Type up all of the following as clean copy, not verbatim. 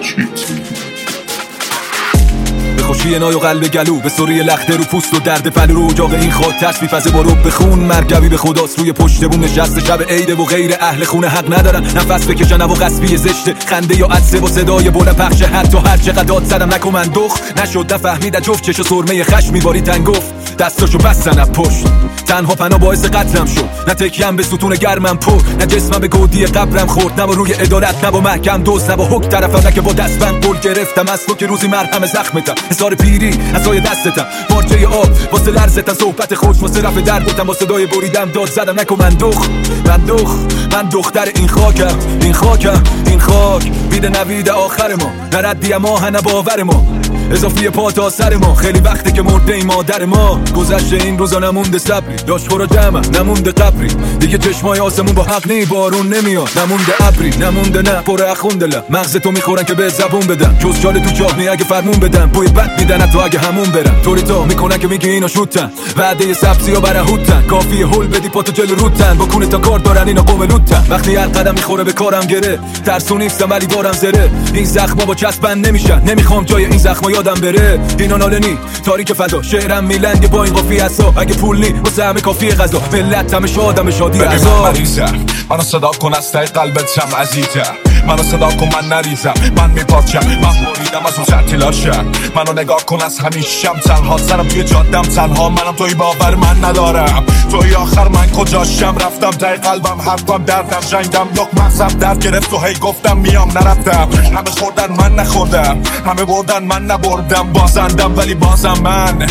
به خوشی نای و قلب گلو، به سوری لخته رو پوست و درد پلو رو اجاق این خاک تصفیفزه با رب خون. مرگوی به خداست روی پشت بون نشسته شب عیده و غیر اهل خونه حق ندارن نفس بکشن و قصبی زشته خنده یا عدسه و صدای بلند پخشه. حتی هر چقدر داد زدم نکن من دخ نشد نفهمید جفت چش و سرمه خشم میباری تنگفت دستاشو بستن از پشت. تنها پناه باعث قتلم شد، نه تکیم به ستون گرمم پر، نه جسمم به گودی قبرم خورد، نه با روی عدالت، نه با محکم دوست، نه با حک طرفم، نه که با دستبند قول گرفتم از تو که روزی مرهم زخمتم. حصار پیری عصای دستتم، پارچه آب واسه لرزتم، صحبت خوش واسه رفع درد بودم، با صدای بریدم داد زدم نکن من دختر این خاکم، این خاک بیده نوید آخر ما، نردی ما نه باور ما، اضافی پا تا سر ما. خیلی وقته که مرده این مادر ما، گذشته این روزا نمونده صبری، لاشخورا جمع نمونده قبری، دیگه چشمای آسمون با حق نی بارون نمیاد، نمونده ابری، نمونده نه پر اخوندلم، مغز تو میخورن که به زبون بدن، جز چاله تو چاه نی اگه فرمون بدن، بوی بد میدن حتی اگه همون برن، طوری تا میکنن که میگی اینا شوتن، وعده سبزی و برهوتن، کافیه هول بدی پاتو جلو روتن، با کونه تا کار دارن اینا قوم لوتن، وقتی هر قدم میخوره به کارم گره، ترسو نیستم ولی بارم زره، این زخما با چسبن نمیشن، نمیخوام جای این زخما یادم بره، اینا نالنی تاریک فدا، شعرم میلنگ با این قافیه اسا، اگه پول نی واسه همه کافیه غذا، ملت همه شادم شادی عزا. منو صدا کن از ته قلبت شم عزیزم، منو صدا کن من نریزم، من میپاچم، من بریدم از اون سرتلاشم، منو نگاه کن از همیشم تنها، سرم توی جادم تنها، منم توی باور من ندارم، توی آخر من کجاشم، رفتم ته قلبم حرفم دردم جنگم لق مغزم درد گرفت و هی گفتم میام نرفتم، همه خوردن من نخوردم، همه بردن من نبردم، بازندم ولی بازم من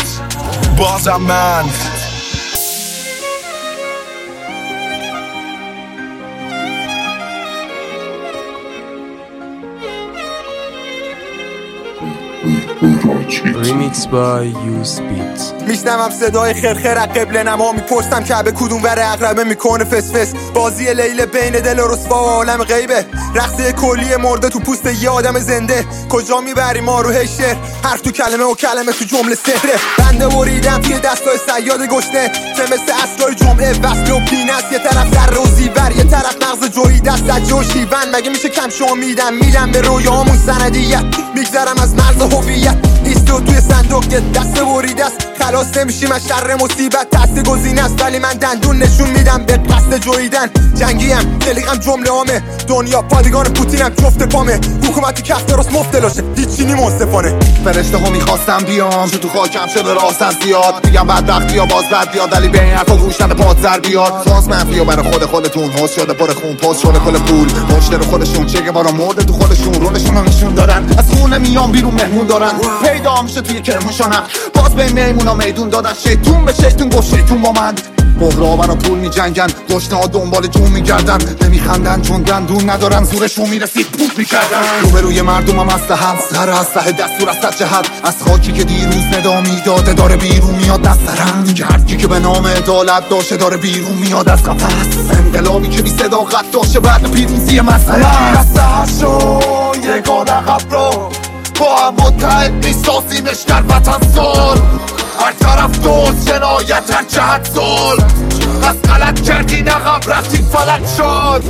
Remix by Use Beats. میشنوم صدای خرخر از قبل نما، میپرسم که به کدوم ور عقربه میکنه فسفس، بازی لیل بین دل و رسوا و عالم غیبه، رقصه کلی مرده تو پوست یه آدم زنده، کجا میبری ما رو هشتر، حرف تو کلمه و کلمه تو جمله سهره، بنده بریدم توی دستای صیاد گشنه که مثل اصلای جمعه وصل و پینست، یه طرف در روزی بر یه طرف مغز جویی دست زجه و شیون، مگه میشه کم شما میدم به رویامون سندیت، میگذرم از مرز هویت، ایستو توی صندوق یه دست بریده است، خلاص نمیشیم از شر مصیبت، دست گزینه است ولی من دندون نشون میدم به قصد جویدن، جنگیم تلیقم جمله هامه، دنیا پادگان پوتینم جفت پامه، حکومتی کف درست مفتلوشه هیچی نی منصفانه، فرشته ها میخواستم بیام شو تو خاکم شده راستم زیاد، میگم بدبختی یا باز بد بیاد ولی به این حرفا گوش نده پات زر بیاد، فاز منفی و برای خودتون حس شده پر خون پاس شده کل پول، مشتر خودشون چه که بارا مرده تو خودشون رولشون رو نشون دارن، از خونه میام بیرون مهمون دارن، پیدا میشه توی کرمونشانم، باز به میمونا میدون دادن، شیطون به شیطون گفت شیطون با من، بغرا برا پول می جنگن، گشنه ها دنبال جون می گردن، نمیخندن چون دندون ندارن، زورشون میرسید پوت می کردن، روبروی مردم هم اسلحه سر اسلحه دستور از جهت، از خاکی که دیروز ندا میداده داره بیرون میاد دست سرم، گردی که به نام عدالت داشته داره بیرون میاد از قفس، انقلابی که بی صداقت داشته بعد پیروزی مسئله، دست شو یگان عقب رو با هم متحد میسازیمش در وطن سال، هر طرف دوست جنایت هر جهت سال، از غلط کردی نقب رفتی فلک شد،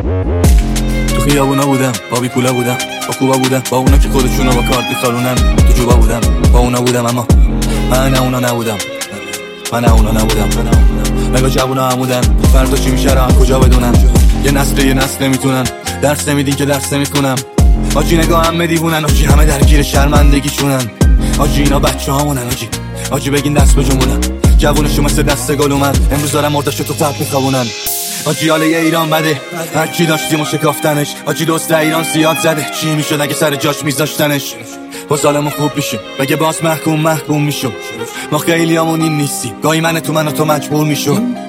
تو خیابونا بودم با بی پولا بودم با کوبا بودم با اونا که خودشونو با کارت میخارونن، تو جوبا بودم با اونا بودم اما من اونا نبودم، من اونا نبودم، نگاه جوونا همودن، فردا چی میشه را کجا بدونم، یه نسل نمیتونن درس نمیدین که درس نمیخونم، آجی نگاه همه دیوونن، آجی همه درگیر شرمندگی شونن، آجی اینا بچه هامونن، آجی بگین دست به جمونن، جوونشو مثل دست گل اومد، امروز دارم مردشو تو تب میخوابونن، آجی حاله ایران بده هر کی داشتیم و شکافتنش، آجی دوست ایران زیاد زده، چی میشد اگه سر جاش میذاشتنش، با سالمون خوب میشیم بگه باز محکوم میشم، ما خیلی همون این نیستی، گاهی من تو مجبور میشم،